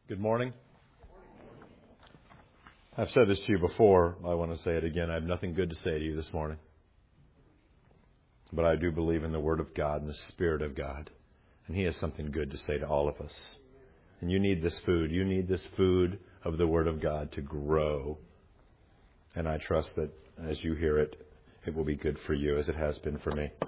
Good morning. I've said this to you before. I want to say it again. I have nothing good to say to you this morning. But I do believe in the Word of God and the Spirit of God. And He has something good to say to all of us. And you need this food. You need this food of the Word of God to grow. And I trust that as you hear it, it will be good for you as it has been for me.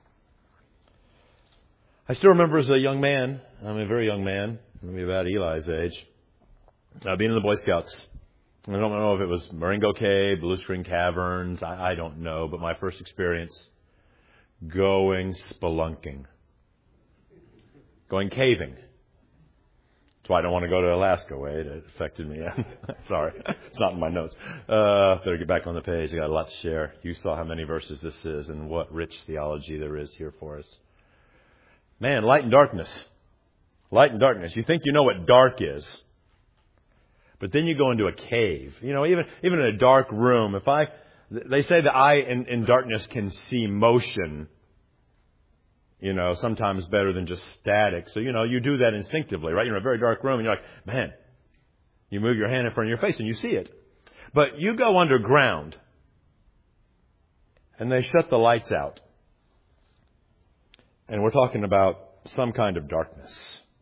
I still remember as a young man, I'm a very young man, maybe about Eli's age, being in the Boy Scouts. I don't know if it was Marengo Cave, Blue String Caverns, I don't know, but my first experience going spelunking, going caving. That's why I don't want to go to Alaska, Wade. It affected me. Sorry, it's not in my notes. Better get back on the page. I got a lot to share. You saw how many verses this is and what rich theology there is here for us. Man, light and darkness. Light and darkness. You think you know what dark is. But then you go into a cave. You know, even in a dark room, they say the eye in darkness can see motion, you know, sometimes better than just static. So, you know, you do that instinctively, right? You're in a very dark room and you're like, man, you move your hand in front of your face and you see it. But you go underground and they shut the lights out. And we're talking about some kind of darkness.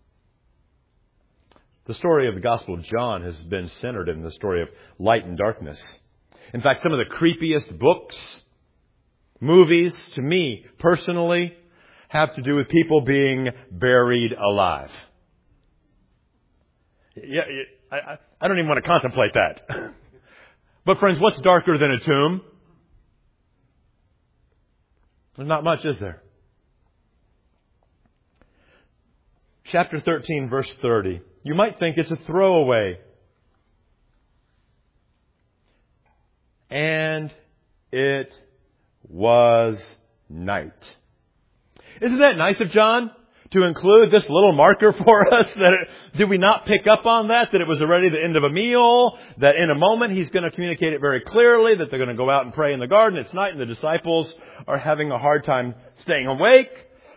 The story of the Gospel of John has been centered in the story of light and darkness. In fact, some of the creepiest books, movies, to me personally, have to do with people being buried alive. Yeah, I don't even want to contemplate that. But friends, what's darker than a tomb? There's not much, is there? Chapter 13, verse 30. You might think it's a throwaway. And it was night. Isn't that nice of John to include this little marker for us? Did we not pick up on that? That it was already the end of a meal? That in a moment he's going to communicate it very clearly, that they're going to go out and pray in the garden. It's night and the disciples are having a hard time staying awake.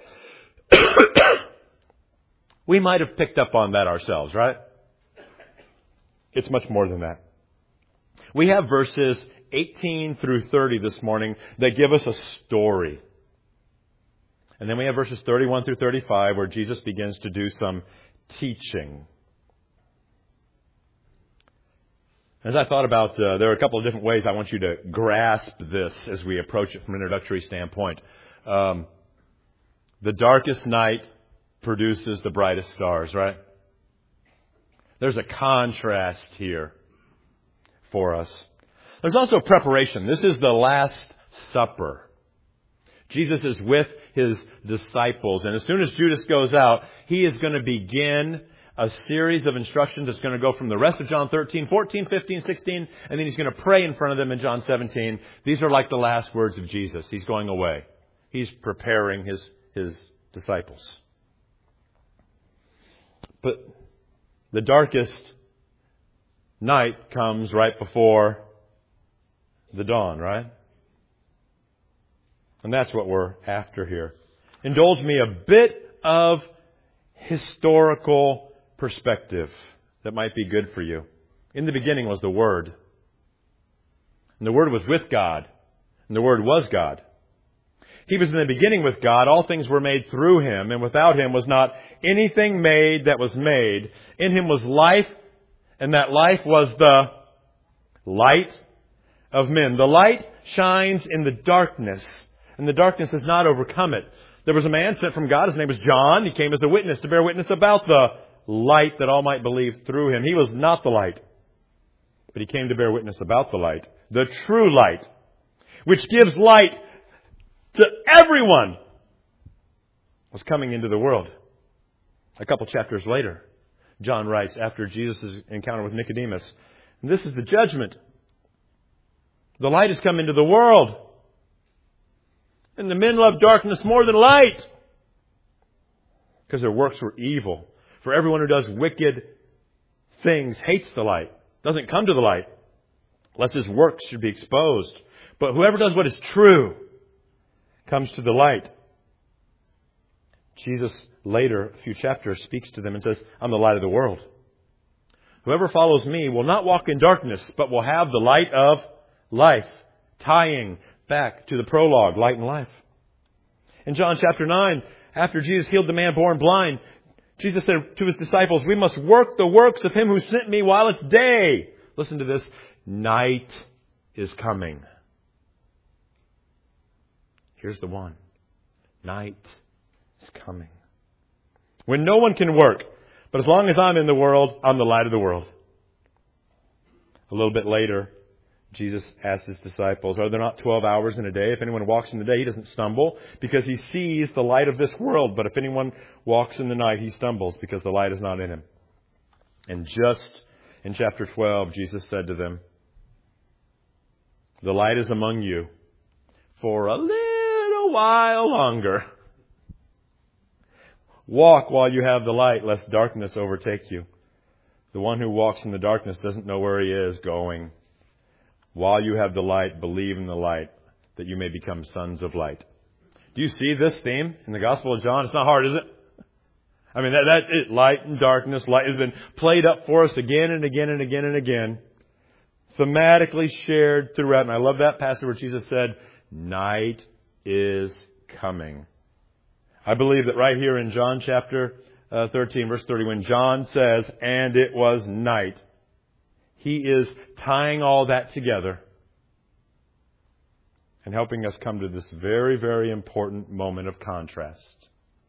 We might have picked up on that ourselves, right? It's much more than that. We have verses 18 through 30 this morning that give us a story. And then we have verses 31 through 35 where Jesus begins to do some teaching. As I thought about, there are a couple of different ways I want you to grasp this as we approach it from an introductory standpoint. The darkest night produces the brightest stars, right? There's a contrast here for us. There's also preparation. This is the Last Supper. Jesus is with his disciples, and as soon as Judas goes out, he is going to begin a series of instructions that's going to go from the rest of John 13, 14, 15, 16, and then he's going to pray in front of them in John 17. These are like the last words of Jesus. He's going away. He's preparing his disciples. But the darkest night comes right before the dawn, right? And that's what we're after here. Indulge me a bit of historical perspective that might be good for you. In the beginning was the Word. And the Word was with God. And the Word was God. He was in the beginning with God. All things were made through Him. And without Him was not anything made that was made. In Him was life. And that life was the light of men. The light shines in the darkness. And the darkness has not overcome it. There was a man sent from God. His name was John. He came as a witness to bear witness about the light that all might believe through Him. He was not the light. But He came to bear witness about the light. The true light. Which gives light to everyone, was coming into the world. A couple chapters later, John writes, after Jesus' encounter with Nicodemus, this is the judgment. The light has come into the world. And the men love darkness more than light, because their works were evil. For everyone who does wicked things hates the light, doesn't come to the light, lest his works should be exposed. But whoever does what is true comes to the light. Jesus later, a few chapters, speaks to them and says, I'm the light of the world. Whoever follows me will not walk in darkness, but will have the light of life. Tying back to the prologue, light and life. In John chapter 9, after Jesus healed the man born blind, Jesus said to his disciples, we must work the works of him who sent me while it's day. Listen to this. Night is coming. Here's the one. Night is coming. When no one can work, but as long as I'm in the world, I'm the light of the world. A little bit later, Jesus asked his disciples, are there not 12 hours in a day? If anyone walks in the day, he doesn't stumble because he sees the light of this world. But if anyone walks in the night, he stumbles because the light is not in him. And just in chapter 12, Jesus said to them, the light is among you for a little while longer. Walk while you have the light, lest darkness overtake you. The one who walks in the darkness doesn't know where he is going. While you have the light, believe in the light, that you may become sons of light. Do you see this theme in the Gospel of John? It's not hard, is it? I mean, light and darkness, light has been played up for us again and again and again and again. Thematically shared throughout. And I love that passage where Jesus said, night is coming. I believe that right here in John chapter 13, verse 30, when John says, and it was night, he is tying all that together and helping us come to this very, very important moment of contrast.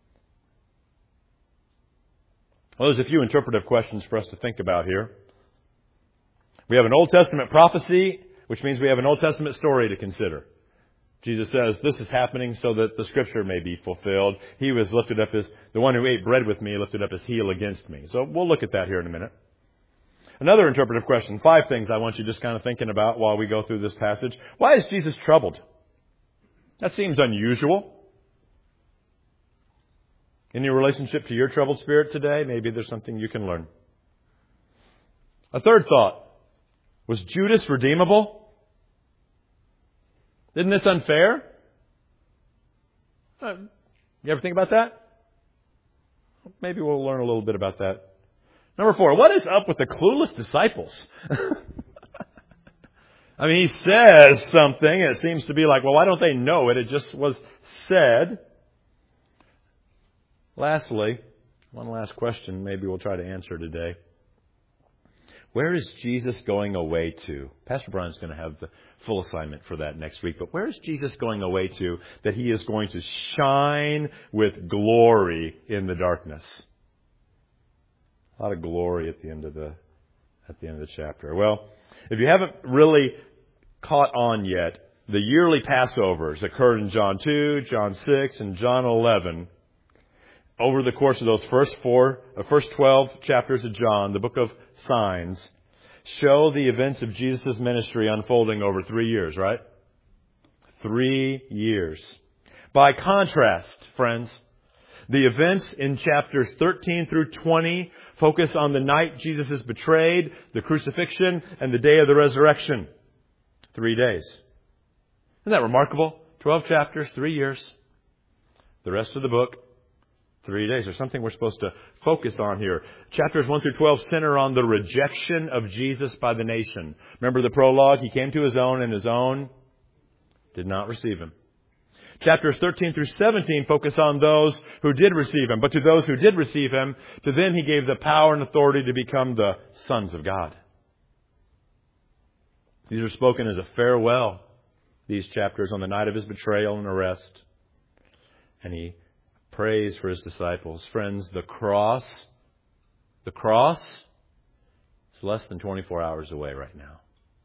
Well, there's a few interpretive questions for us to think about here. We have an Old Testament prophecy, which means we have an Old Testament story to consider. Jesus says, this is happening so that the Scripture may be fulfilled. He was lifted up the one who ate bread with me lifted up his heel against me. So we'll look at that here in a minute. Another interpretive question. 5 things I want you just kind of thinking about while we go through this passage. Why is Jesus troubled? That seems unusual. In your relationship to your troubled spirit today, maybe there's something you can learn. A third thought. Was Judas redeemable? Isn't this unfair? You ever think about that? Maybe we'll learn a little bit about that. Number 4, what is up with the clueless disciples? I mean, he says something, and it seems to be like, well, why don't they know it? It just was said. Lastly, one last question maybe we'll try to answer today. Where is Jesus going away to? Pastor Brian's going to have the full assignment for that next week. But where is Jesus going away to that he is going to shine with glory in the darkness? A lot of glory at the end of the chapter. Well, if you haven't really caught on yet, the yearly Passovers occurred in John 2, John 6, and John 11. Over the course of those first 12 chapters of John, the book of signs, show the events of Jesus' ministry unfolding over 3 years, right? 3 years. By contrast, friends, the events in chapters 13 through 20 focus on the night Jesus is betrayed, the crucifixion, and the day of the resurrection. 3 days. Isn't that remarkable? 12 chapters, 3 years. The rest of the book, 3 days. There's something we're supposed to focus on here. Chapters 1 through 12 center on the rejection of Jesus by the nation. Remember the prologue? He came to his own, and his own did not receive him. Chapters 13 through 17 focus on those who did receive him. But to those who did receive him, to them he gave the power and authority to become the sons of God. These are spoken as a farewell, these chapters, on the night of his betrayal and arrest. And he prays for his disciples. Friends, the cross is less than 24 hours away right now.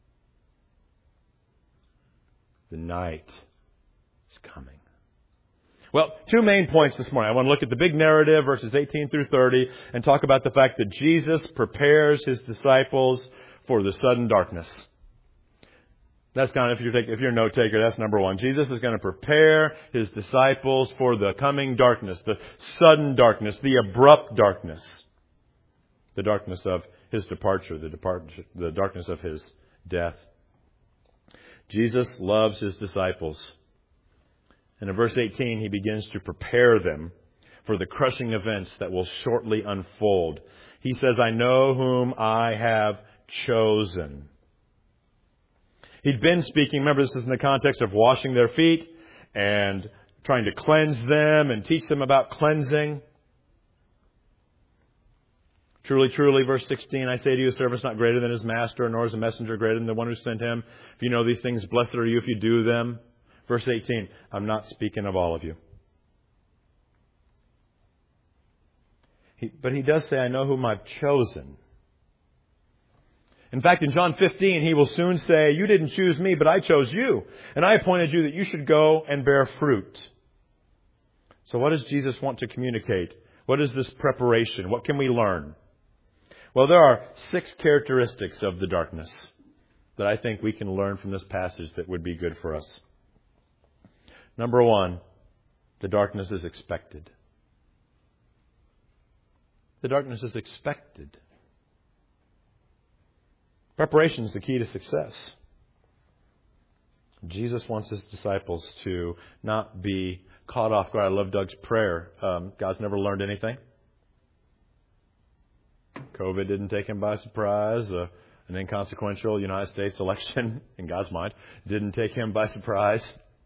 The night is coming. Well, 2 main points this morning. I want to look at the big narrative, verses 18 through 30, and talk about the fact that Jesus prepares his disciples for the sudden darkness. That's kind of, if you're a note taker, that's number 1. Jesus is going to prepare his disciples for the coming darkness, the sudden darkness, the abrupt darkness, the darkness of his departure, the darkness of his death. Jesus loves his disciples. And in verse 18, he begins to prepare them for the crushing events that will shortly unfold. He says, I know whom I have chosen. He'd been speaking, remember this is in the context of washing their feet and trying to cleanse them and teach them about cleansing. Truly, truly, verse 16, I say to you, a servant's not greater than his master, nor is a messenger greater than the one who sent him. If you know these things, blessed are you if you do them. Verse 18, I'm not speaking of all of you. But he does say, I know whom I've chosen. In fact, in John 15, he will soon say, you didn't choose me, but I chose you. And I appointed you that you should go and bear fruit. So what does Jesus want to communicate? What is this preparation? What can we learn? Well, there are 6 characteristics of the darkness that I think we can learn from this passage that would be good for us. Number 1, the darkness is expected. The darkness is expected. Preparation is the key to success. Jesus wants his disciples to not be caught off guard. I love Doug's prayer. God's never learned anything. COVID didn't take him by surprise. An inconsequential United States election, in God's mind, didn't take him by surprise.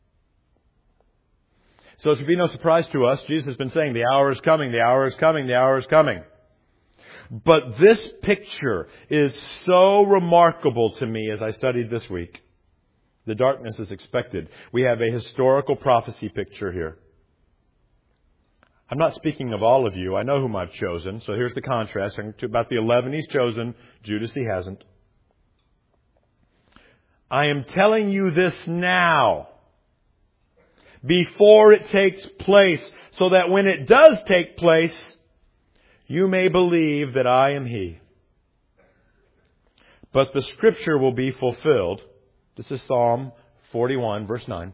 So it should be no surprise to us. Jesus has been saying, the hour is coming, the hour is coming, the hour is coming. But this picture is so remarkable to me as I studied this week. The darkness is expected. We have a historical prophecy picture here. I'm not speaking of all of you. I know whom I've chosen. So here's the contrast. About the 11 he's chosen, Judas he hasn't. I am telling you this now, before it takes place, so that when it does take place, you may believe that I am He. But the Scripture will be fulfilled. This is Psalm 41, verse 9.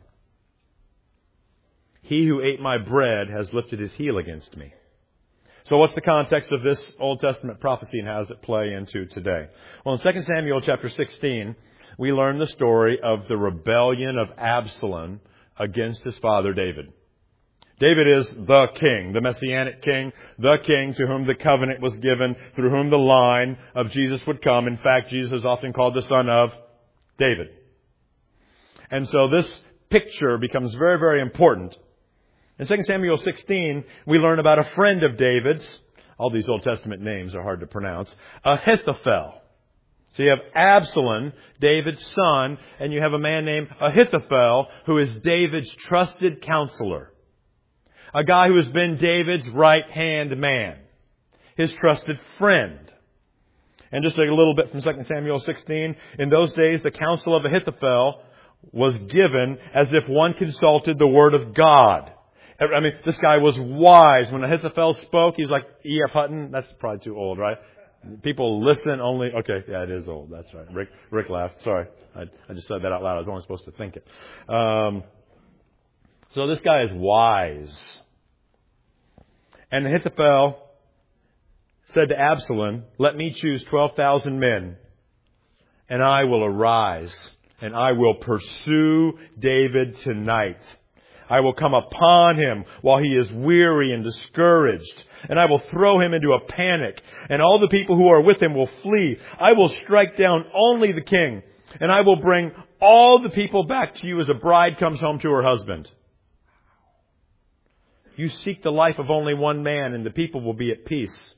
He who ate my bread has lifted his heel against me. So what's the context of this Old Testament prophecy and how does it play into today? Well, in 2 Samuel chapter 16, we learn the story of the rebellion of Absalom against his father David. David is the king, the Messianic king, the king to whom the covenant was given, through whom the line of Jesus would come. In fact, Jesus is often called the son of David. And so this picture becomes very, very important. In 2 Samuel 16, we learn about a friend of David's. All these Old Testament names are hard to pronounce. Ahithophel. So you have Absalom, David's son, and you have a man named Ahithophel, who is David's trusted counselor. A guy who has been David's right-hand man. His trusted friend. And just a little bit from 2 Samuel 16, in those days the counsel of Ahithophel was given as if one consulted the word of God. I mean, this guy was wise. When Ahithophel spoke, he was like E.F. Hutton. That's probably too old, right? People listen only. Okay, yeah, it is old. That's right. Rick laughed. Sorry. I just said that out loud. I was only supposed to think it. So this guy is wise. And Ahithophel said to Absalom, let me choose 12,000 men, and I will arise, and I will pursue David tonight. I will come upon him while he is weary and discouraged, and I will throw him into a panic, and all the people who are with him will flee. I will strike down only the king, and I will bring all the people back to you as a bride comes home to her husband. You seek the life of only one man, and the people will be at peace.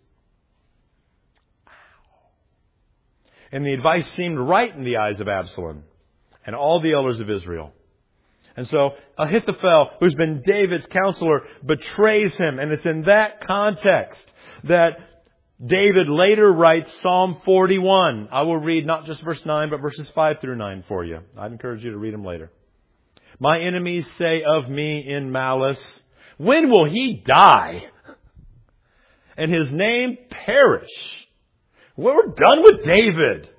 And the advice seemed right in the eyes of Absalom and all the elders of Israel. And so Ahithophel, who's been David's counselor, betrays him. And it's in that context that David later writes Psalm 41. I will read not just verse 9, but verses 5 through 9 for you. I'd encourage you to read them later. My enemies say of me in malice, when will he die? And his name perish. We're done with David.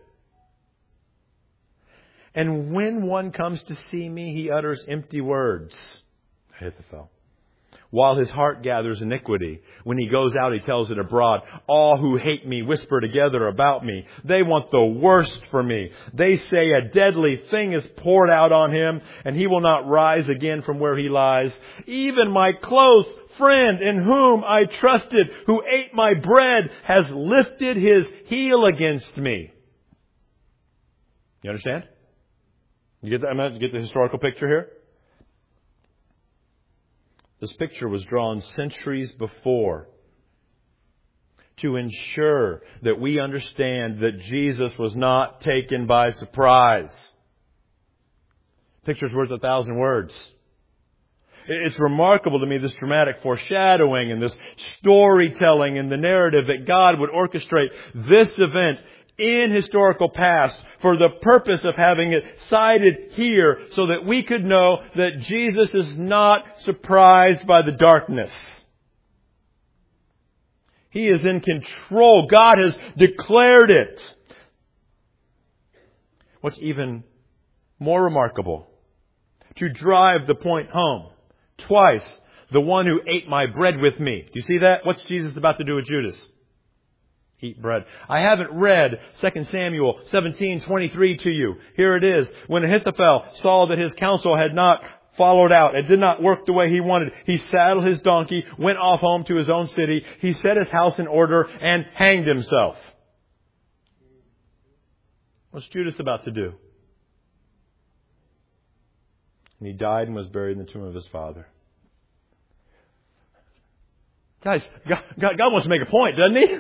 And when one comes to see me, he utters empty words. Ahithophel. While his heart gathers iniquity. When he goes out, he tells it abroad. All who hate me whisper together about me. They want the worst for me. They say a deadly thing is poured out on him, and he will not rise again from where he lies. Even my close friend in whom I trusted, who ate my bread, has lifted his heel against me. You understand? You get that? You get the historical picture here? This picture was drawn centuries before to ensure that we understand that Jesus was not taken by surprise. Picture's worth 1,000 words. It's remarkable to me, this dramatic foreshadowing and this storytelling and the narrative that God would orchestrate this event in historical past for the purpose of having it cited here so that we could know that Jesus is not surprised by the darkness. He is in control. God has declared it. What's even more remarkable, to drive the point home, twice, the one who ate my bread with me. Do you see that? What's Jesus about to do with Judas? Eat bread. I haven't read 2 Samuel 17:23 to you. Here it is. When Ahithophel saw that his counsel had not followed out, it did not work the way he wanted, he saddled his donkey, went off home to his own city, he set his house in order, and hanged himself. What's Judas about to do? And he died and was buried in the tomb of his father. Guys, God wants to make a point, doesn't He?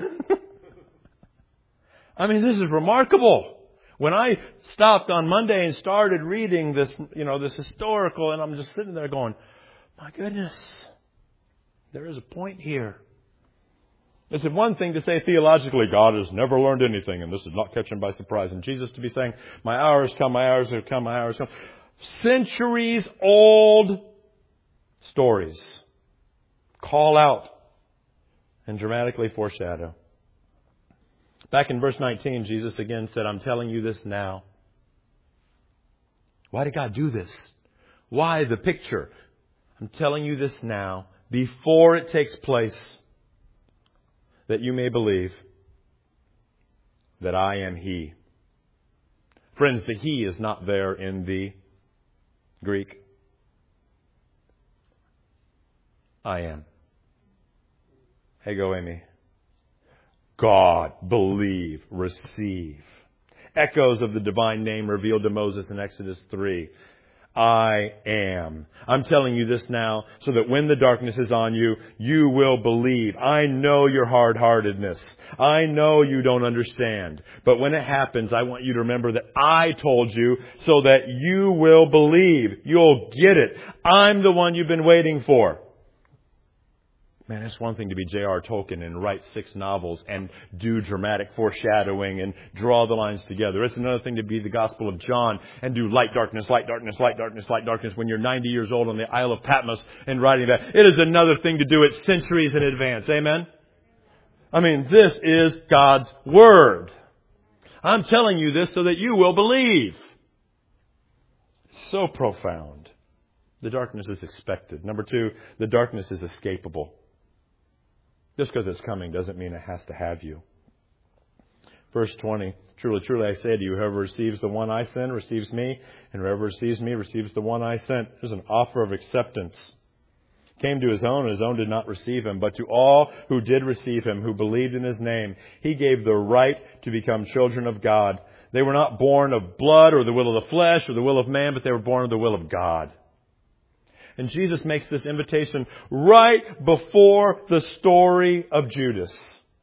I mean, this is remarkable. When I stopped on Monday and started reading this, this historical, and I'm just sitting there going, my goodness, there is a point here. It's one thing to say theologically, God has never learned anything, and this is not catching by surprise. And Jesus to be saying, my hour has come, my hours have come, my hours have come. Centuries old stories call out and dramatically foreshadow. Back in verse 19, Jesus again said, I'm telling you this now. Why did God do this? Why the picture? I'm telling you this now, before it takes place, that you may believe that I am He. Friends, the He is not there in the Greek. I am. Hey, go Amy. God, believe, receive. Echoes of the divine name revealed to Moses in Exodus 3. I am. I'm telling you this now so that when the darkness is on you, you will believe. I know your hard-heartedness. I know you don't understand. But when it happens, I want you to remember that I told you so that you will believe. You'll get it. I'm the one you've been waiting for. Man, it's one thing to be J.R. Tolkien and write 6 novels and do dramatic foreshadowing and draw the lines together. It's another thing to be the Gospel of John and do light, darkness, light, darkness, light, darkness, light, darkness when you're 90 years old on the Isle of Patmos and writing that. It is another thing to do it centuries in advance. Amen? I mean, this is God's Word. I'm telling you this so that you will believe. So profound. The darkness is expected. Number 2, the darkness is escapable. Just because it's coming doesn't mean it has to have you. Verse 20, truly, truly I say to you, whoever receives the one I send receives me, and whoever receives me receives the one I sent. There's an offer of acceptance. Came to his own, and his own did not receive him. But to all who did receive him, who believed in his name, he gave the right to become children of God. They were not born of blood or the will of the flesh or the will of man, but they were born of the will of God. And Jesus makes this invitation right before the story of Judas.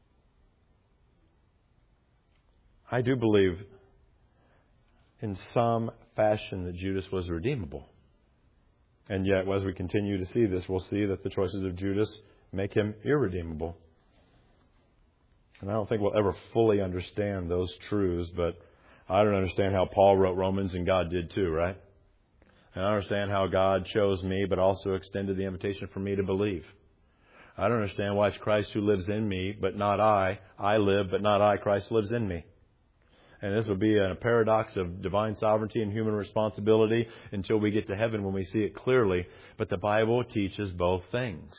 I do believe in some fashion that Judas was redeemable. And yet, as we continue to see this, we'll see that the choices of Judas make him irredeemable. And I don't think we'll ever fully understand those truths, but I don't understand how Paul wrote Romans and God did too, right? And I understand how God chose me, but also extended the invitation for me to believe. I don't understand why it's Christ who lives in me, but not I. I live, but not I. Christ lives in me. And this will be a paradox of divine sovereignty and human responsibility until we get to heaven when we see it clearly. But the Bible teaches both things.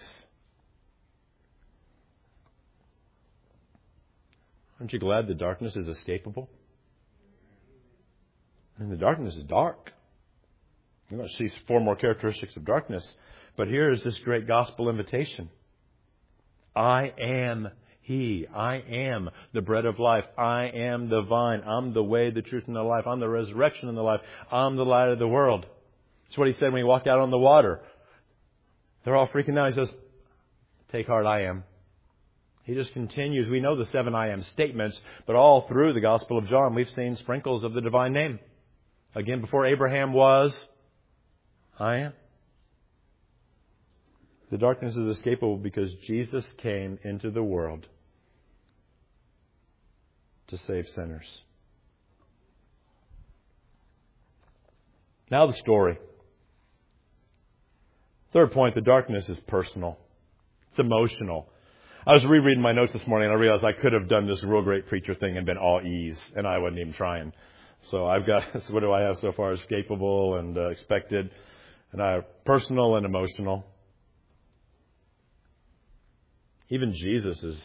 Aren't you glad the darkness is escapable? And the darkness is dark. You're going to see 4 more characteristics of darkness. But here is this great gospel invitation. I am He. I am the bread of life. I am the vine. I'm the way, the truth, and the life. I'm the resurrection and the life. I'm the light of the world. That's what He said when He walked out on the water. They're all freaking out. He says, take heart, I am. He just continues. We know the 7 I am statements, but all through the Gospel of John, we've seen sprinkles of the divine name. Again, before Abraham was, I am. The darkness is escapable because Jesus came into the world to save sinners. Now the story. Third point, the darkness is personal. It's emotional. I was rereading my notes this morning and I realized I could have done this real great preacher thing and been all ease, and I wasn't even trying. So I've got, so what do I have so far? Escapable and expected, and I have personal and emotional. Even Jesus is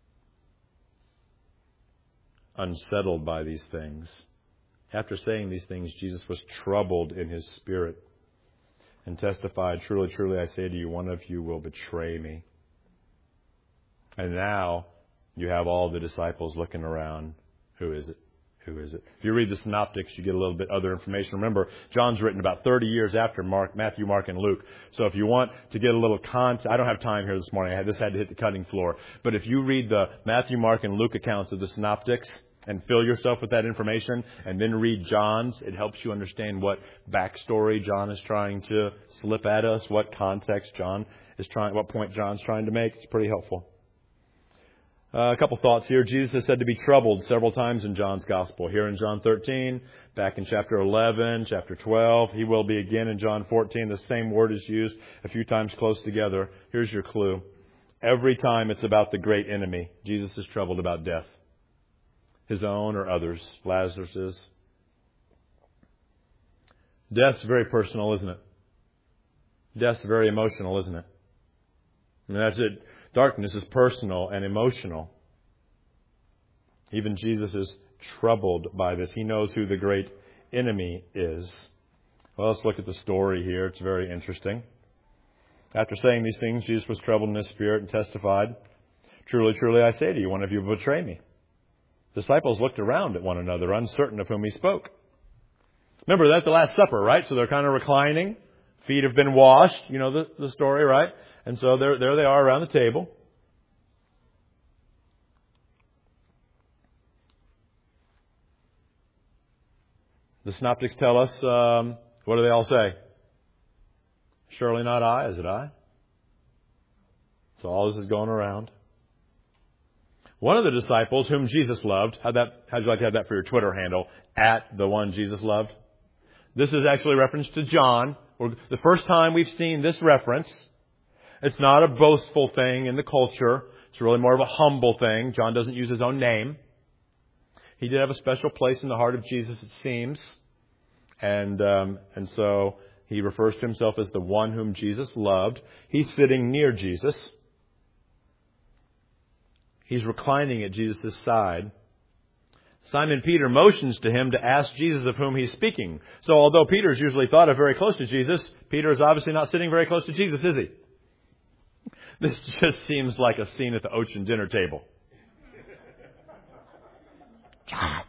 unsettled by these things. After saying these things, Jesus was troubled in His spirit and testified, truly, truly, I say to you, one of you will betray me. And now you have all the disciples looking around. Who is it? Who is it? If you read the Synoptics, you get a little bit other information. Remember, John's written about 30 years after Matthew, Mark, and Luke. So if you want to get a little context, I don't have time here this morning. I just had to hit the cutting floor. But if you read the Matthew, Mark, and Luke accounts of the Synoptics and fill yourself with that information, and then read John's, it helps you understand what backstory John is trying to slip at us, what context John is trying, what point John's trying to make. It's pretty helpful. A couple thoughts here. Jesus is said to be troubled several times in John's Gospel. Here in John 13, back in chapter 11, chapter 12. He will be again in John 14. The same word is used a few times close together. Here's your clue. Every time it's about the great enemy, Jesus is troubled about death. His own or others. Lazarus's. Death's very personal, isn't it? Death's very emotional, isn't it? I mean, that's it. Darkness is personal and emotional. Even Jesus is troubled by this. He knows who the great enemy is. Well, let's look at the story here. It's very interesting. After saying these things, Jesus was troubled in His spirit and testified, truly, truly, I say to you, one of you will betray me. Disciples looked around at one another, uncertain of whom He spoke. Remember, that's the Last Supper, right? So they're kind of reclining. Feet have been washed. You know the story, right? And so there they are around the table. The Synoptics tell us, what do they all say? Surely not I, is it I? So all this is going around. One of the disciples whom Jesus loved, how'd you like to have that for your Twitter handle? At the one Jesus loved. This is actually a reference to John. The first time we've seen this reference. It's not a boastful thing in the culture. It's really more of a humble thing. John doesn't use his own name. He did have a special place in the heart of Jesus, it seems. And so he refers to himself as the one whom Jesus loved. He's sitting near Jesus. He's reclining at Jesus' side. Simon Peter motions to him to ask Jesus of whom he's speaking. So although Peter is usually thought of very close to Jesus, Peter is obviously not sitting very close to Jesus, is he? This just seems like a scene at the Ocean dinner table. John,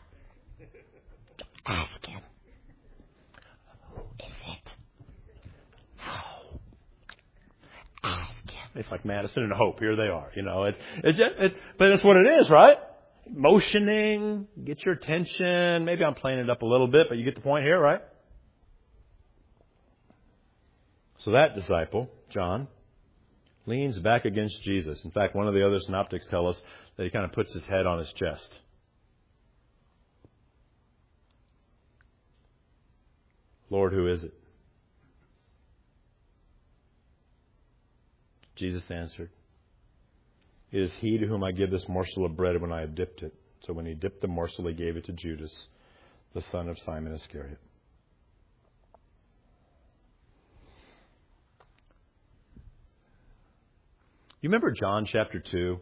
ask him. Who is it? No. Ask him. It's like Madison and Hope. Here they are. You know, but that's what it is, right? Motioning, get your attention. Maybe I'm playing it up a little bit, but you get the point here, right? So that disciple, John, leans back against Jesus. In fact, one of the other synoptics tell us that he kind of puts his head on his chest. Lord, who is it? Jesus answered, it is he to whom I give this morsel of bread when I have dipped it. So when he dipped the morsel, he gave it to Judas, the son of Simon Iscariot. You remember John chapter 2?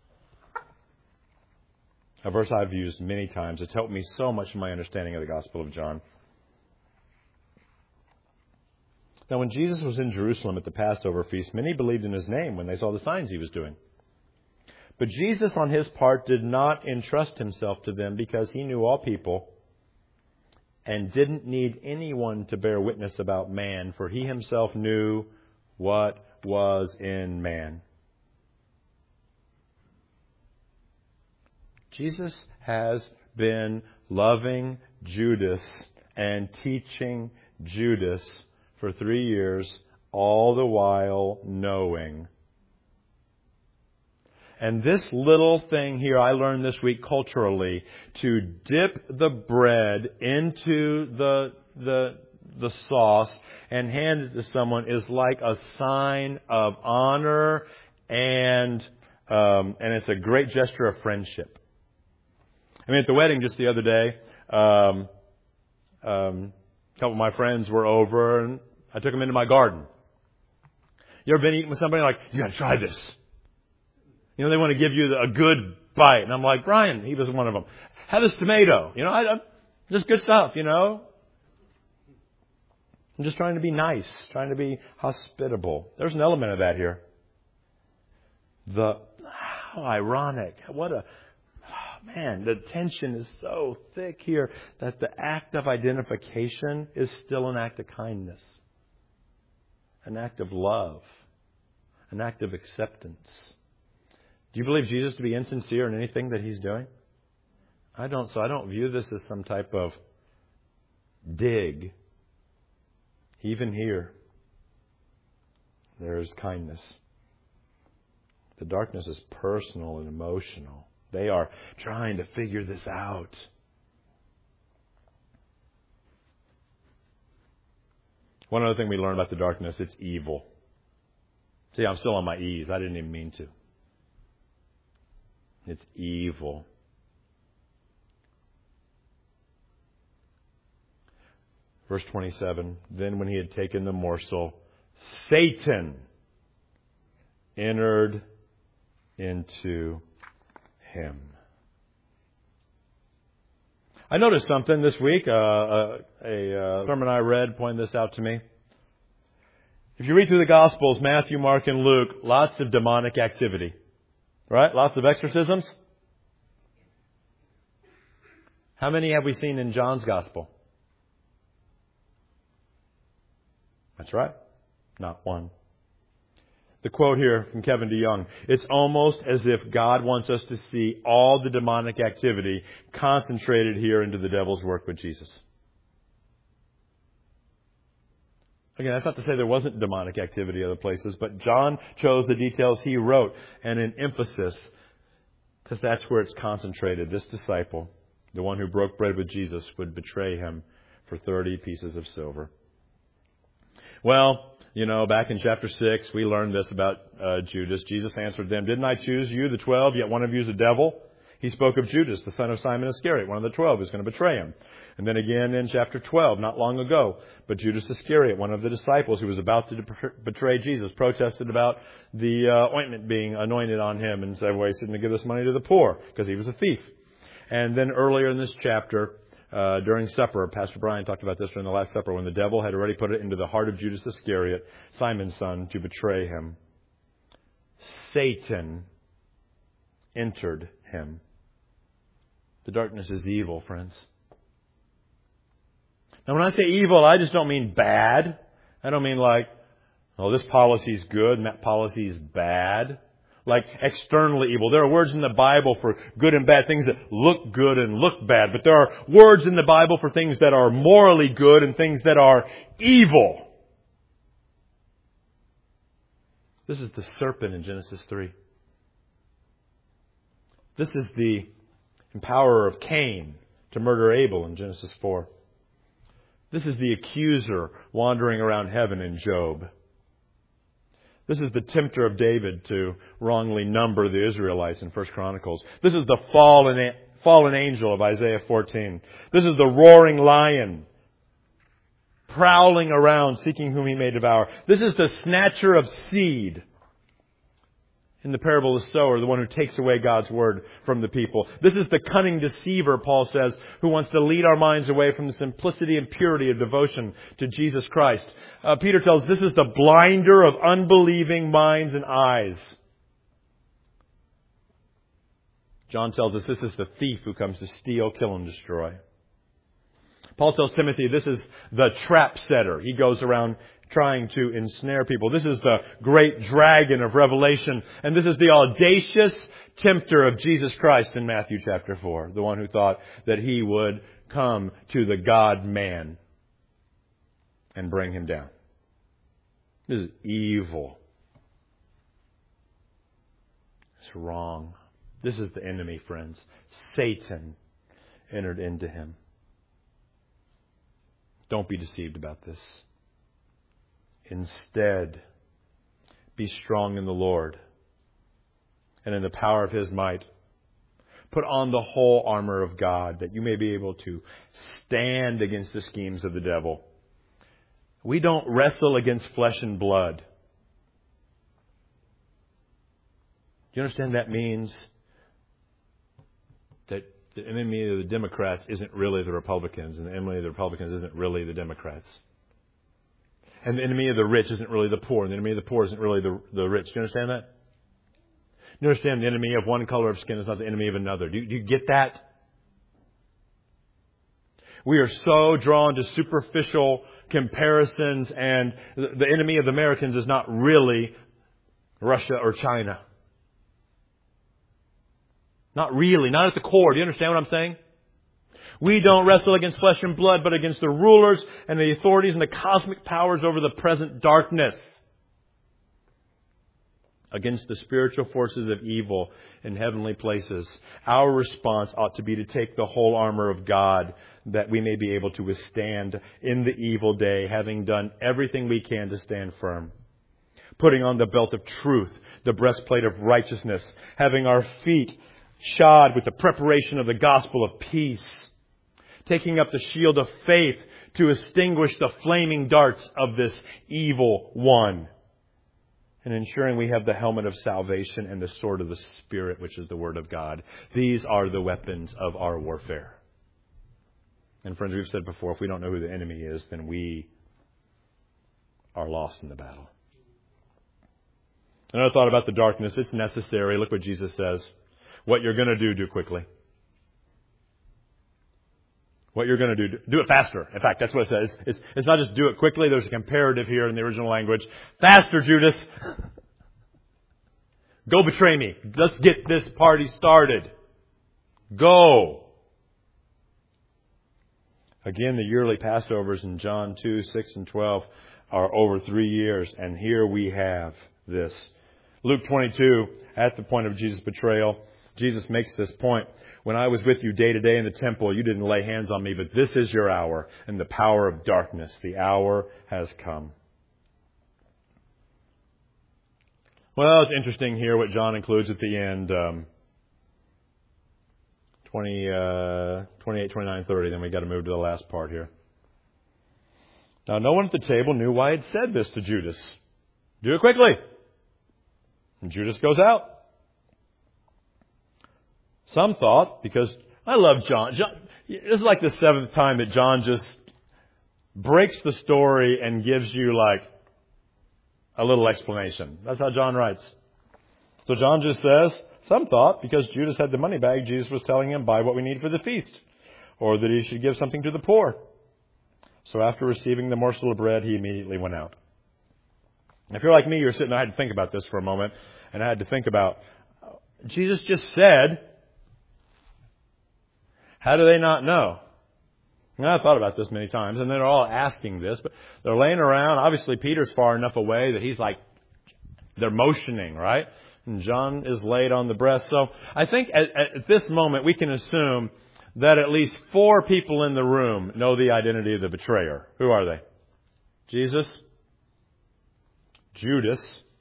A verse I've used many times. It's helped me so much in my understanding of the Gospel of John. Now, when Jesus was in Jerusalem at the Passover feast, many believed in His name when they saw the signs He was doing. But Jesus, on His part, did not entrust Himself to them because He knew all people and didn't need anyone to bear witness about man, for He Himself knew what was in man. Jesus has been loving Judas and teaching Judas for 3 years, all the while knowing. And this little thing here I learned this week culturally, to dip the bread into the sauce and hand it to someone is like a sign of honor and it's a great gesture of friendship. I mean, at the wedding just the other day, a couple of my friends were over and I took them into my garden. You ever been eating with somebody like, you got to try this? You know, they want to give you a good bite. And I'm like, Brian, he was one of them. Have this tomato. You know, just good stuff, you know. I'm just trying to be nice, trying to be hospitable. There's an element of that here. How ironic. Man, the tension is so thick here that the act of identification is still an act of kindness, an act of love, an act of acceptance. Do you believe Jesus to be insincere in anything that He's doing? I don't. So I don't view this as some type of dig. Even here, there is kindness. The darkness is personal and emotional. They are trying to figure this out. One other thing we learn about the darkness, it's evil. See, I'm still on my E's. I didn't even mean to. It's evil. Verse 27, then when He had taken the morsel, Satan entered into Him. I noticed something this week. A sermon I read pointed this out to me. If you read through the Gospels, Matthew, Mark, and Luke, lots of demonic activity. Right? Lots of exorcisms. How many have we seen in John's Gospel? That's right. Not one. The quote here from Kevin DeYoung, it's almost as if God wants us to see all the demonic activity concentrated here into the devil's work with Jesus. Again, that's not to say there wasn't demonic activity other places, but John chose the details he wrote and an emphasis because that's where it's concentrated. This disciple, the one who broke bread with Jesus, would betray Him for 30 pieces of silver. Well, you know, back in chapter 6, we learned this about Judas. Jesus answered them, didn't I choose you, the 12, yet one of you is a devil? He spoke of Judas, the son of Simon Iscariot, one of the 12, who's going to betray Him. And then again in chapter 12, not long ago, but Judas Iscariot, one of the disciples who was about to betray Jesus, protested about the ointment being anointed on him and said, well, he shouldn't give this money to the poor because he was a thief. And then earlier in this chapter, during supper, Pastor Brian talked about this during the Last Supper, when the devil had already put it into the heart of Judas Iscariot, Simon's son, to betray Him. Satan entered him. The darkness is evil, friends. Now, when I say evil, I just don't mean bad. I don't mean like, oh, this policy is good and that policy is bad. Like externally evil. There are words in the Bible for good and bad, things that look good and look bad. But there are words in the Bible for things that are morally good and things that are evil. This is the serpent in Genesis 3. This is the empowerer of Cain to murder Abel in Genesis 4. This is the accuser wandering around heaven in Job. This is the tempter of David to wrongly number the Israelites in 1 Chronicles. This is the fallen angel of Isaiah 14. This is the roaring lion prowling around seeking whom he may devour. This is the snatcher of seed in the parable of the sower, the one who takes away God's word from the people. This is the cunning deceiver, Paul says, who wants to lead our minds away from the simplicity and purity of devotion to Jesus Christ. Peter tells us this is the blinder of unbelieving minds and eyes. John tells us this is the thief who comes to steal, kill, and destroy. Paul tells Timothy this is the trap setter. He goes around trying to ensnare people. This is the great dragon of Revelation. And this is the audacious tempter of Jesus Christ in Matthew chapter 4. The one who thought that he would come to the God-man and bring him down. This is evil. It's wrong. This is the enemy, friends. Satan entered into him. Don't be deceived about this. Instead, be strong in the Lord and in the power of His might. Put on the whole armor of God that you may be able to stand against the schemes of the devil. We don't wrestle against flesh and blood. Do you understand that means that the enemy of the Democrats isn't really the Republicans, and the enemy of the Republicans isn't really the Democrats? And the enemy of the rich isn't really the poor, and the enemy of the poor isn't really the rich. Do you understand that? You understand the enemy of one color of skin is not the enemy of another. Do you get that? We are so drawn to superficial comparisons, and the enemy of the Americans is not really Russia or China. Not really, not at the core. Do you understand what I'm saying? We don't wrestle against flesh and blood, but against the rulers and the authorities and the cosmic powers over the present darkness. Against the spiritual forces of evil in heavenly places. Our response ought to be to take the whole armor of God that we may be able to withstand in the evil day, having done everything we can to stand firm. Putting on the belt of truth, the breastplate of righteousness, having our feet shod with the preparation of the gospel of peace. Taking up the shield of faith to extinguish the flaming darts of this evil one. And ensuring we have the helmet of salvation and the sword of the Spirit, which is the Word of God. These are the weapons of our warfare. And friends, we've said before, if we don't know who the enemy is, then we are lost in the battle. Another thought about the darkness. It's necessary. Look what Jesus says. What you're going to do quickly. What you're going to do it faster. In fact, that's what it says. It's not just do it quickly. There's a comparative here in the original language. Faster, Judas. Go betray me. Let's get this party started. Go. Again, the yearly Passovers in John 2, 6, and 12 are over 3 years. And here we have this. Luke 22, at the point of Jesus' betrayal, Jesus makes this point. When I was with you day to day in the temple, you didn't lay hands on me, but this is your hour and the power of darkness. The hour has come. Well, it's interesting here what John includes at the end. 28, 29, 30. Then we got to move to the last part here. Now, no one at the table knew why he had said this to Judas. Do it quickly. And Judas goes out. Some thought, because I love John. This is like the 7th time that John just breaks the story and gives you like a little explanation. That's how John writes. So John just says, some thought, because Judas had the money bag, Jesus was telling him, buy what we need for the feast. Or that he should give something to the poor. So after receiving the morsel of bread, he immediately went out. If you're like me, you're sitting, I had to think about this for a moment. And I had to think about, Jesus just said, how do they not know? And I thought about this many times, and they're all asking this, but they're laying around. Obviously, Peter's far enough away that he's like, they're motioning, right? And John is laid on the breast. So I think at this moment, we can assume that at least 4 people in the room know the identity of the betrayer. Who are they? Jesus, Judas,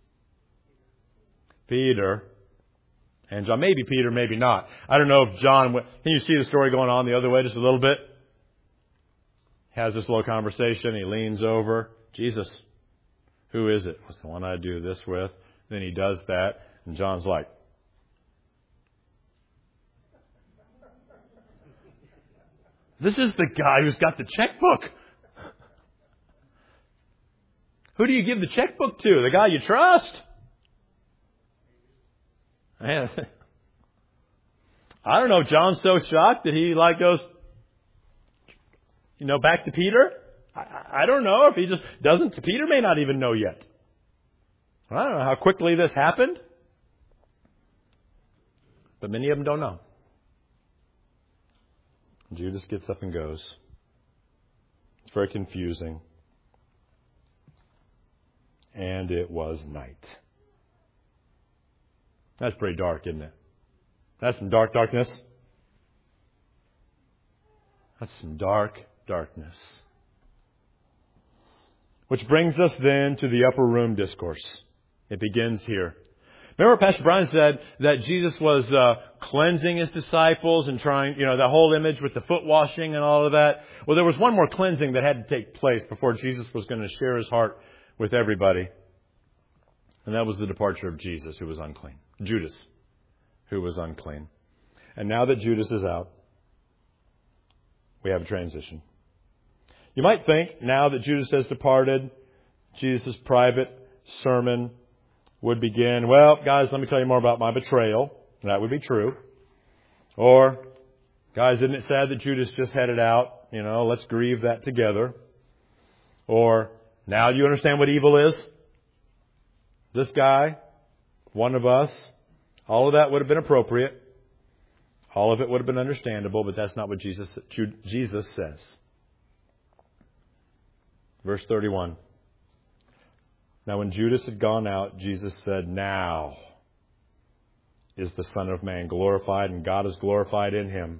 Peter, and John. Maybe Peter, maybe not. I don't know if John... Can you see the story going on the other way just a little bit? Has this little conversation. He leans over. Jesus, who is it? What's the one I do this with? Then he does that. And John's like, this is the guy who's got the checkbook. Who do you give the checkbook to? The guy you trust? Man, I don't know. John's so shocked that he goes, back to Peter. I don't know if he just doesn't. Peter may not even know yet. I don't know how quickly this happened. But many of them don't know. Judas gets up and goes. It's very confusing. And it was night. That's pretty dark, isn't it? That's some darkness. That's some darkness. Which brings us then to the upper room discourse. It begins here. Remember Pastor Brian said that Jesus was cleansing his disciples and trying, the whole image with the foot washing and all of that. Well, there was one more cleansing that had to take place before Jesus was going to share his heart with everybody. And that was the departure of Jesus, who was unclean. Judas, who was unclean. And now that Judas is out, we have a transition. You might think, now that Judas has departed, Jesus' private sermon would begin, well, guys, let me tell you more about my betrayal. That would be true. Or, guys, isn't it sad that Judas just headed out? Let's grieve that together. Or, now do you understand what evil is? This guy, one of us, all of that would have been appropriate. All of it would have been understandable, but that's not what Jesus says. Verse 31. Now when Judas had gone out, Jesus said, now is the Son of Man glorified, and God is glorified in him.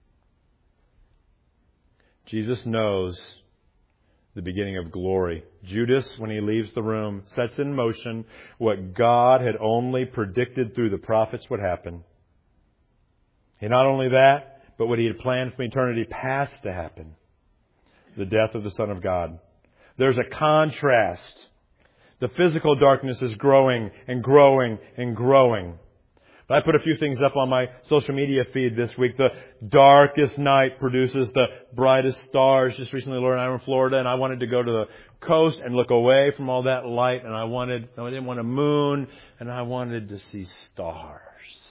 Jesus knows the beginning of glory. Judas, when he leaves the room, sets in motion what God had only predicted through the prophets would happen. And not only that, but what he had planned from eternity past to happen. The death of the Son of God. There's a contrast. The physical darkness is growing and growing and growing. But I put a few things up on my social media feed this week. The darkest night produces the brightest stars. Just recently, Laura and I were in Florida, and I wanted to go to the coast and look away from all that light. And I didn't want a moon, and I wanted to see stars.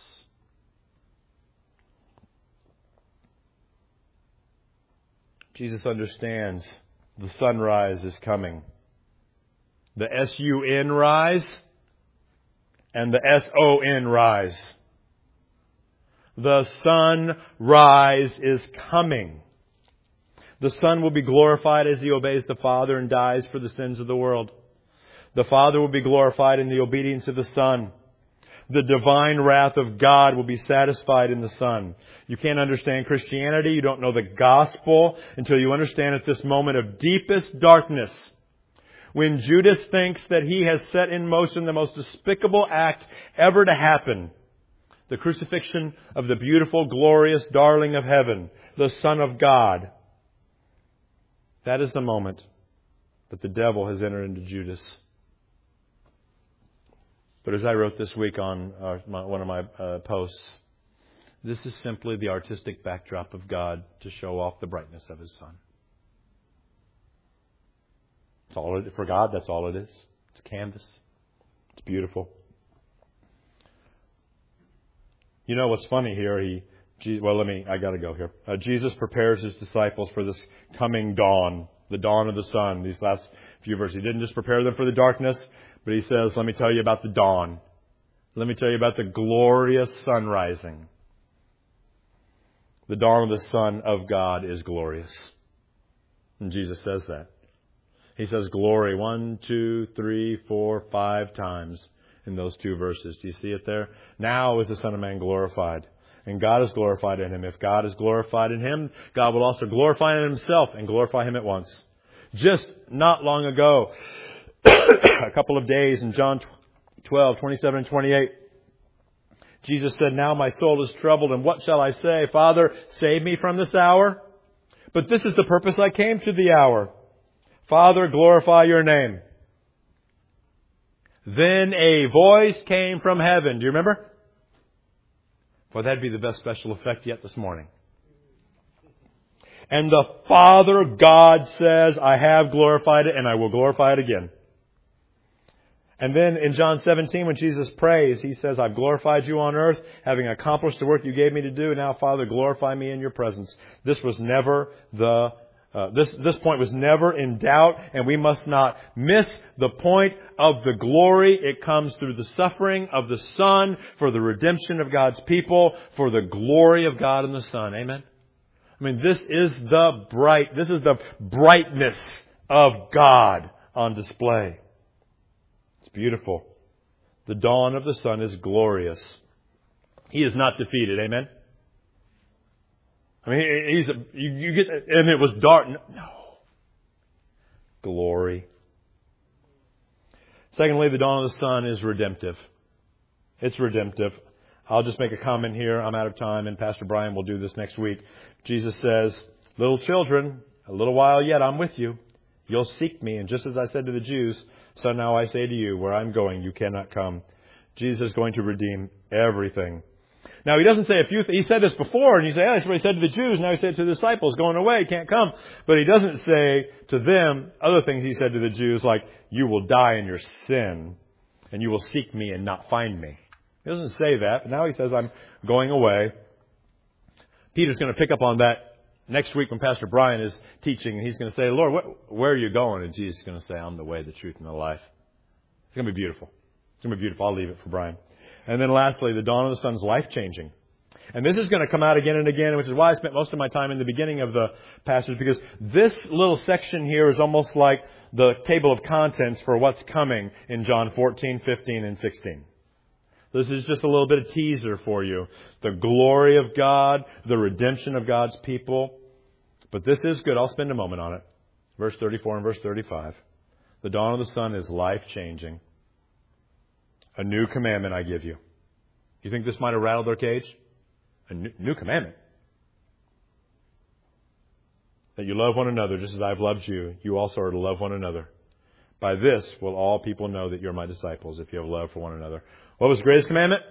Jesus understands the sunrise is coming. The S-U-N rise and the S-O-N rise. The sunrise is coming. The Son will be glorified as He obeys the Father and dies for the sins of the world. The Father will be glorified in the obedience of the Son. The divine wrath of God will be satisfied in the Son. You can't understand Christianity. You don't know the gospel until you understand at this moment of deepest darkness, when Judas thinks that he has set in motion the most despicable act ever to happen, the crucifixion of the beautiful, glorious darling of heaven, the Son of God. That is the moment that the devil has entered into Judas. But as I wrote this week on one of my posts, this is simply the artistic backdrop of God to show off the brightness of His Son. For God, that's all it is. It's a canvas. It's beautiful. You know what's funny here? I got to go here. Jesus prepares His disciples for this coming dawn, the dawn of the sun. These last few verses, He didn't just prepare them for the darkness, but He says, let me tell you about the dawn. Let me tell you about the glorious sun rising. The dawn of the Son of God is glorious. And Jesus says that. He says glory 1, 2, 3, 4, 5 times in those two verses. Do you see it there? Now is the Son of Man glorified. And God is glorified in Him. If God is glorified in Him, God will also glorify in Himself and glorify Him at once. Just not long ago, a couple of days in John 12, 27 and 28, Jesus said, now my soul is troubled, and what shall I say? Father, save me from this hour. But this is the purpose I came to the hour. Father, glorify your name. Then a voice came from heaven. Do you remember? Well, that'd be the best special effect yet this morning. And the Father God says, I have glorified it and I will glorify it again. And then in John 17, when Jesus prays, He says, I've glorified you on earth, having accomplished the work you gave me to do. Now, Father, glorify me in your presence. This was never this point was never in doubt, and we must not miss the point of the glory. It comes through the suffering of the Son for the redemption of God's people, for the glory of God in the Son. Amen? I mean, this is the brightness of God on display. It's beautiful. The dawn of the sun is glorious. He is not defeated. Amen? I mean, you get, and it was dark. No. Glory. Secondly, the dawn of the sun is redemptive. It's redemptive. I'll just make a comment here. I'm out of time, and Pastor Brian will do this next week. Jesus says, little children, a little while yet I'm with you. You'll seek me. And just as I said to the Jews, so now I say to you, where I'm going, you cannot come. Jesus is going to redeem everything. Now, He doesn't say a few things. He said this before, and you say, that's what He said to the Jews. Now He said to the disciples, going away, can't come. But He doesn't say to them other things He said to the Jews, like, you will die in your sin, and you will seek me and not find me. He doesn't say that. But now He says, I'm going away. Peter's going to pick up on that next week when Pastor Brian is teaching, and he's going to say, Lord, where are you going? And Jesus is going to say, I'm the way, the truth, and the life. It's going to be beautiful. It's going to be beautiful. I'll leave it for Brian. And then lastly, the dawn of the sun is life-changing. And this is going to come out again and again, which is why I spent most of my time in the beginning of the passage, because this little section here is almost like the table of contents for what's coming in John 14, 15, and 16. This is just a little bit of teaser for you. The glory of God, the redemption of God's people. But this is good. I'll spend a moment on it. Verse 34 and verse 35. The dawn of the sun is life-changing. A new commandment I give you. You think this might have rattled their cage? A new commandment. That you love one another just as I've loved you. You also are to love one another. By this will all people know that you're my disciples, if you have love for one another. What was the greatest commandment?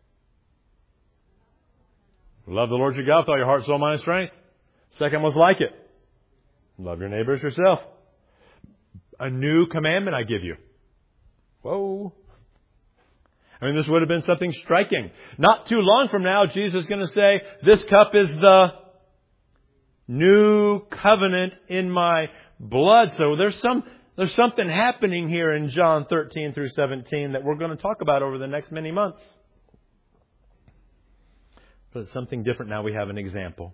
Love the Lord your God with all your heart, soul, mind, and strength. Second was like it. Love your neighbor as yourself. A new commandment I give you. Whoa. I mean, this would have been something striking. Not too long from now, Jesus is going to say, this cup is the new covenant in my blood. So there's something happening here in John 13 through 17 that we're going to talk about over the next many months. But it's something different now. We have an example.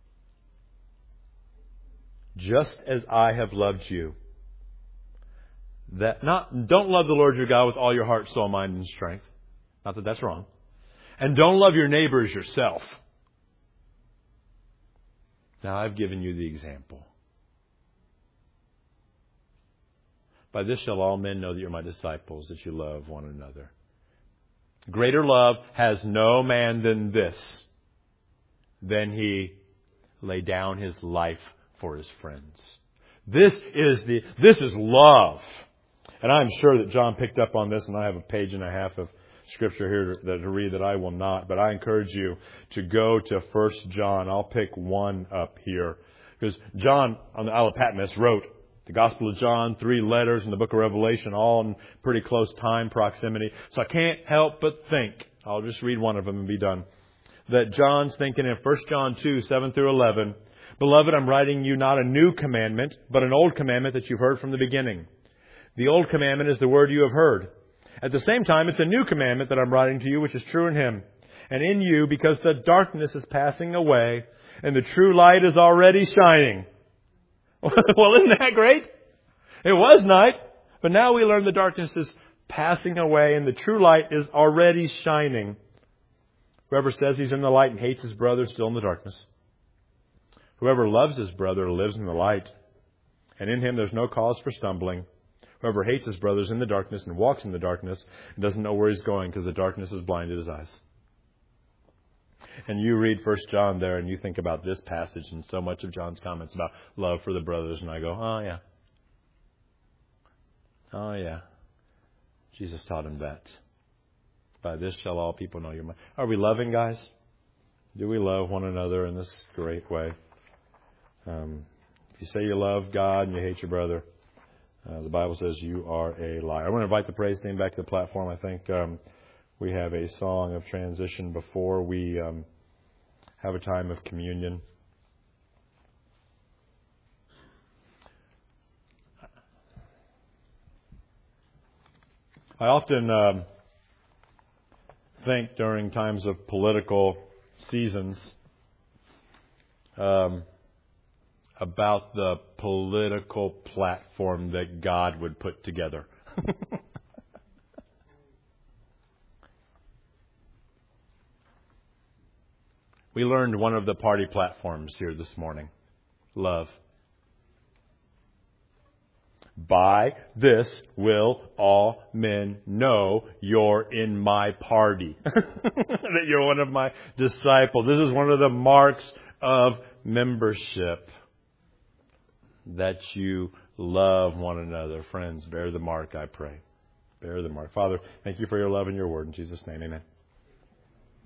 Just as I have loved you. Don't love the Lord your God with all your heart, soul, mind, and strength. Not that that's wrong. And don't love your neighbor as yourself. Now I've given you the example. By this shall all men know that you're my disciples, that you love one another. Greater love has no man than this, than he lay down his life for his friends. This is love. And I'm sure that John picked up on this, and I have a page and a half of Scripture here to read that I will not. But I encourage you to go to 1 John. I'll pick one up here. Because John on the Isle of Patmos wrote the Gospel of John, 3 letters in the book of Revelation, all in pretty close time proximity. So I can't help but think, I'll just read one of them and be done, that John's thinking in 1 John 2, 7 through 11, Beloved, I'm writing you not a new commandment, but an old commandment that you've heard from the beginning. The old commandment is the word you have heard. At the same time, it's a new commandment that I'm writing to you, which is true in Him and in you, because the darkness is passing away and the true light is already shining. Well, isn't that great? It was night, but now we learn the darkness is passing away and the true light is already shining. Whoever says he's in the light and hates his brother is still in the darkness. Whoever loves his brother lives in the light, and in him there's no cause for stumbling. Whoever hates his brother is in the darkness and walks in the darkness and doesn't know where he's going because the darkness has blinded his eyes. And you read 1 John there and you think about this passage and so much of John's comments about love for the brothers, and I go, oh yeah. Jesus taught him that. By this shall all people know you're mine. Are we loving, guys? Do we love one another in this great way? If you say you love God and you hate your brother, the Bible says you are a liar. I want to invite the praise team back to the platform. I think we have a song of transition before we have a time of communion. I often think during times of political seasons about the political platform that God would put together. We learned one of the party platforms here this morning. Love. By this will all men know you're in my party. That you're one of my disciples. This is one of the marks of membership. That you love one another. Friends, bear the mark, I pray. Bear the mark. Father, thank you for your love and your word. In Jesus' name, amen.